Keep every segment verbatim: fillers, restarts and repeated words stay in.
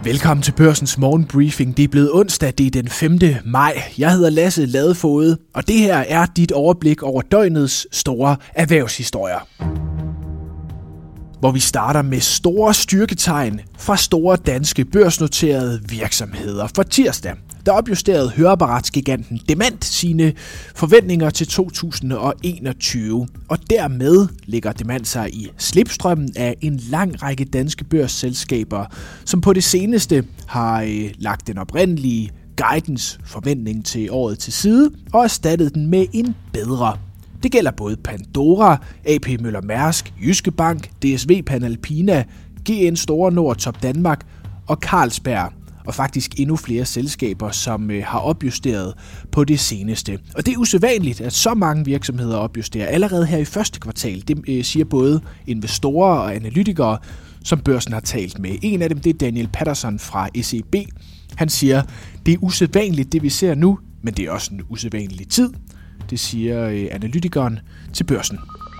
Velkommen til Børsens morgenbriefing. Det er blevet onsdag, det er den femte maj. Jeg hedder Lasse Ladefoged, og det her er dit overblik over døgnets store erhvervshistorier. Hvor vi starter med store styrketegn fra store danske børsnoterede virksomheder. For tirsdag, der opjusterede høreapparatsgiganten Demant sine forventninger til to tusind enogtyve, og dermed ligger Demant sig i slipstrømmen af en lang række danske børsselskaber, som på det seneste har øh, lagt den oprindelige guidance forventning til året til side og erstattet den med en bedre. Det gælder både Pandora, A P Møller Mærsk, Jyske Bank, D S V Panalpina, G N Store Nord, Top Danmark og Carlsberg. Og faktisk endnu flere selskaber, som øh, har opjusteret på det seneste. Og det er usædvanligt, at så mange virksomheder opjusterer allerede her i første kvartal. Det øh, siger både investorer og analytikere, som børsen har talt med. En af dem, det er Daniel Patterson fra S E B. Han siger, det er usædvanligt, det vi ser nu, men det er også en usædvanlig tid. Det siger øh, analytikeren til børsen.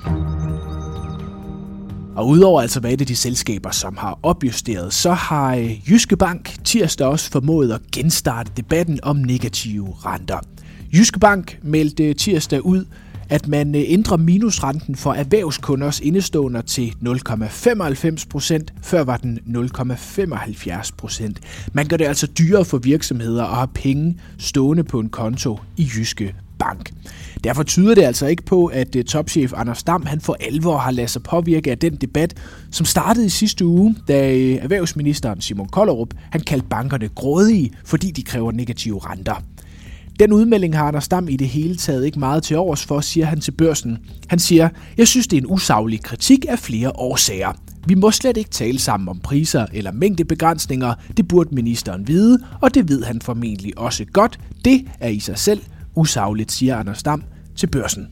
Og udover altså hvad det de selskaber, som har opjusteret, så har Jyske Bank tirsdag også formået at genstarte debatten om negative renter. Jyske Bank meldte tirsdag ud, at man ændrer minusrenten for erhvervskunders indeståender til nul komma femoghalvfems procent, før var den nul komma femoghalvfjerds procent. Man gør det altså dyrere for virksomheder at have penge stående på en konto i Jyske Bank. Derfor tyder det altså ikke på, at topchef Anders Dam han for alvor har ladet sig påvirke af den debat, som startede i sidste uge, da erhvervsministeren Simon Kollerup han kaldte bankerne grådige, fordi de kræver negative renter. Den udmelding har Anders Dam i det hele taget ikke meget til overs for, siger han til børsen. Han siger, jeg synes det er en usaglig kritik af flere årsager. Vi må slet ikke tale sammen om priser eller mængdebegrænsninger, det burde ministeren vide, og det ved han formentlig også godt. Det er i sig selv usagligt, siger Anders Dam til børsen.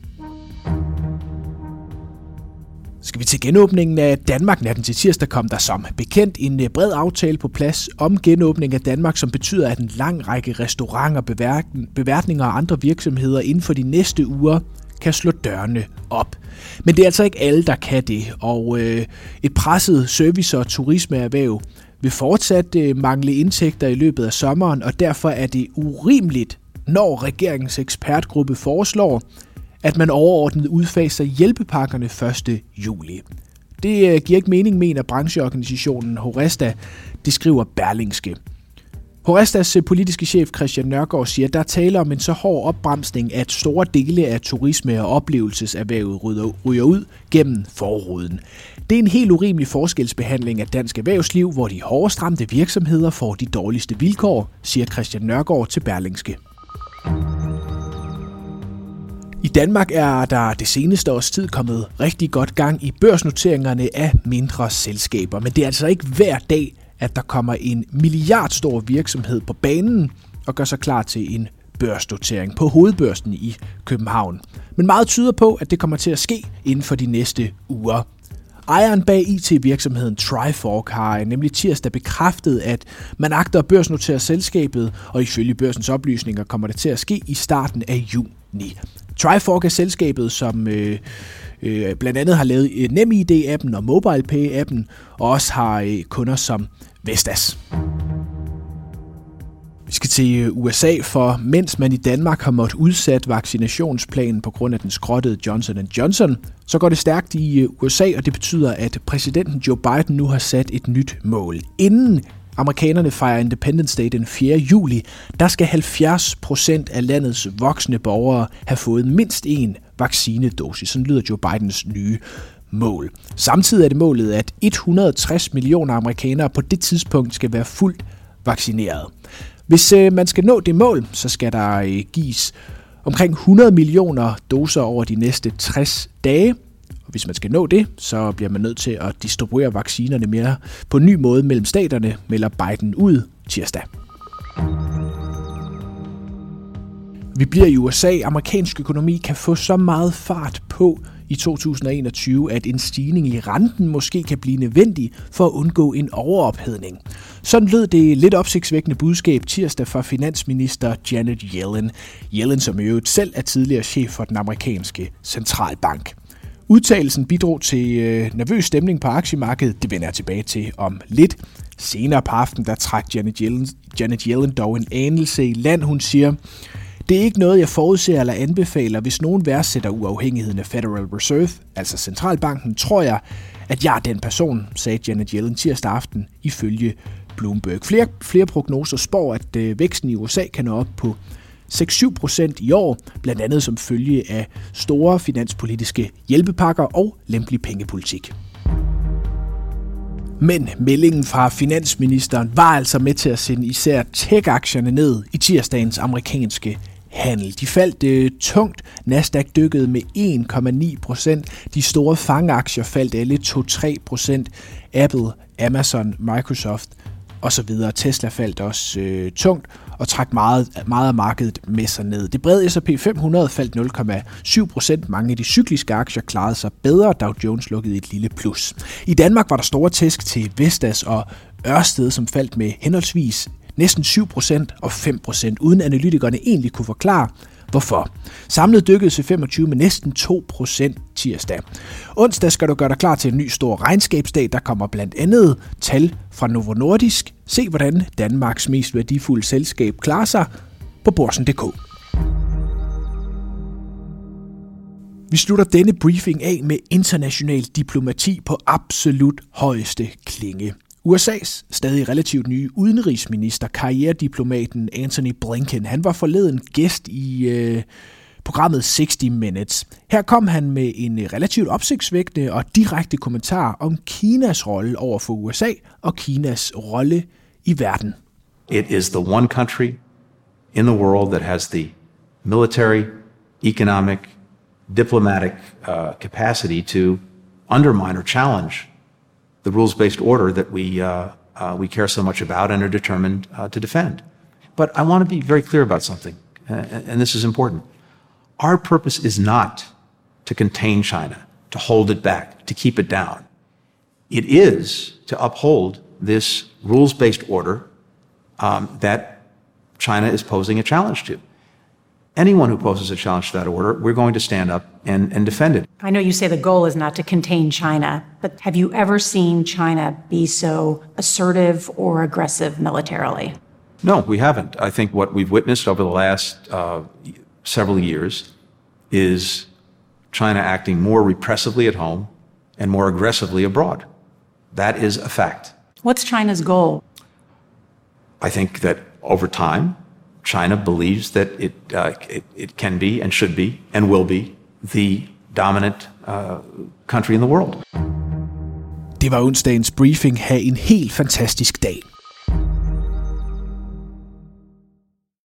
Skal vi til genåbningen af Danmark natten til tirsdag, kom der som bekendt en bred aftale på plads om genåbning af Danmark, som betyder, at en lang række restauranter, beværtninger og andre virksomheder inden for de næste uger kan slå dørene op. Men det er altså ikke alle, der kan det, og øh, et presset service- og turismeerhverv vil fortsat øh, mangle indtægter i løbet af sommeren, og derfor er det urimeligt, når regeringens ekspertgruppe foreslår, at man overordnet udfaser hjælpepakkerne første juli. Det giver ikke mening, mener brancheorganisationen Horesta, det skriver Berlingske. Horestas politiske chef Christian Nørgaard siger, at der taler om en så hård opbremsning, at store dele af turisme- og oplevelseserhvervet ryger ud gennem forruden. Det er en helt urimelig forskelsbehandling af dansk erhvervsliv, hvor de hårdest ramte virksomheder får de dårligste vilkår, siger Christian Nørgaard til Berlingske. I Danmark er der det seneste års tid kommet rigtig godt gang i børsnoteringerne af mindre selskaber, men det er altså ikke hver dag, at der kommer en milliardstor virksomhed på banen og gør sig klar til en børsnotering på hovedbørsen i København. Men meget tyder på, at det kommer til at ske inden for de næste uger. Ejeren bag I T-virksomheden Trifork har nemlig tirsdag bekræftet, at man agter at børsnotere selskabet, og ifølge børsens oplysninger kommer det til at ske i starten af juni. Trifork er selskabet, som øh, øh, blandt andet har lavet NemID-appen og MobilePay-appen, og også har øh, kunder som Vestas. Vi skal til U S A, for mens man i Danmark har måttet udsat vaccinationsplanen på grund af den skrottede Johnson and Johnson, så går det stærkt i U S A, og det betyder, at præsidenten Joe Biden nu har sat et nyt mål. Inden amerikanerne fejrer Independence Day den fjerde juli, der skal halvfjerds procent af landets voksne borgere have fået mindst en vaccinedosis. Sådan lyder Joe Bidens nye mål. Samtidig er det målet, at et hundrede og tres millioner amerikanere på det tidspunkt skal være fuldt vaccineret. Hvis øh, man skal nå det mål, så skal der øh, gives omkring hundrede millioner doser over de næste tres dage. Og hvis man skal nå det, så bliver man nødt til at distribuere vaccinerne mere på en ny måde mellem staterne, melder Biden ud tirsdag. Vi bliver i U S A. Amerikansk økonomi kan få så meget fart på i to tusind enogtyve, at en stigning i renten måske kan blive nødvendig for at undgå en overophedning. Sådan lød det lidt opsigtsvækkende budskab tirsdag fra finansminister Janet Yellen. Yellen, som i øvrigt selv er tidligere chef for den amerikanske centralbank. Udtalelsen bidrog til øh, nervøs stemning på aktiemarkedet. Det vender jeg tilbage til om lidt. Senere på aftenen, der trak Janet Yellen, Janet Yellen dog en anelse i land. Hun siger, det er ikke noget, jeg forudser eller anbefaler. Hvis nogen værdsætter uafhængigheden af Federal Reserve, altså centralbanken, tror jeg, at jeg er den person, sagde Janet Yellen tirsdag aften ifølge Bloomberg. Flere, flere prognoser spår, at øh, væksten i U S A kan nå op på seks til syv procent i år, blandt andet som følge af store finanspolitiske hjælpepakker og lempelig pengepolitik. Men meldingen fra finansministeren var altså med til at sende især tech-aktierne ned i tirsdagens amerikanske handel. De faldt øh, tungt. Nasdaq dykkede med en komma ni procent. De store fangaktier faldt alle to til tre procent. Apple, Amazon, Microsoft osv. Tesla faldt også øh, tungt og trak meget, meget af markedet med sig ned. Det brede S og P fem hundrede faldt nul komma syv procent. Mange af de cykliske aktier klarede sig bedre. Dow Jones lukkede et lille plus. I Danmark var der store tæsk til Vestas og Ørsted, som faldt med henholdsvis næsten syv procent og fem procent, uden analytikerne egentlig kunne forklare, hvorfor. Samlet dykkede C femogtyve med næsten to procent tirsdag. Onsdag skal du gøre dig klar til en ny stor regnskabsdag. Der kommer blandt andet tal fra Novo Nordisk. Se, hvordan Danmarks mest værdifulde selskab klarer sig på Børsen punktum d k. Vi slutter denne briefing af med international diplomati på absolut højeste klinge. U S A's stadig relativt nye udenrigsminister, karrierediplomaten Antony Blinken, han var forleden gæst i øh, programmet sixty minutes. Her kom han med en relativt opsigtsvækkende og direkte kommentar om Kinas rolle over for U S A og Kinas rolle i verden. It is the one country in the world that has the military, economic, diplomatic uh, capacity to undermine or challenge the rules-based order that we uh, uh, we care so much about and are determined uh, to defend. But I want to be very clear about something, uh, and this is important. Our purpose is not to contain China, to hold it back, to keep it down. It is to uphold this rules-based order um, that China is posing a challenge to. Anyone who poses a challenge to that order, we're going to stand up and, and defend it. I know you say the goal is not to contain China, but have you ever seen China be so assertive or aggressive militarily? No, we haven't. I think what we've witnessed over the last uh, several years is China acting more repressively at home and more aggressively abroad. That is a fact. What's China's goal? I think that over time, China believes that it, uh, it it can be and should be and will be the dominant uh, country in the world. Det var onsdagens briefing. Ha' en helt fantastisk dag.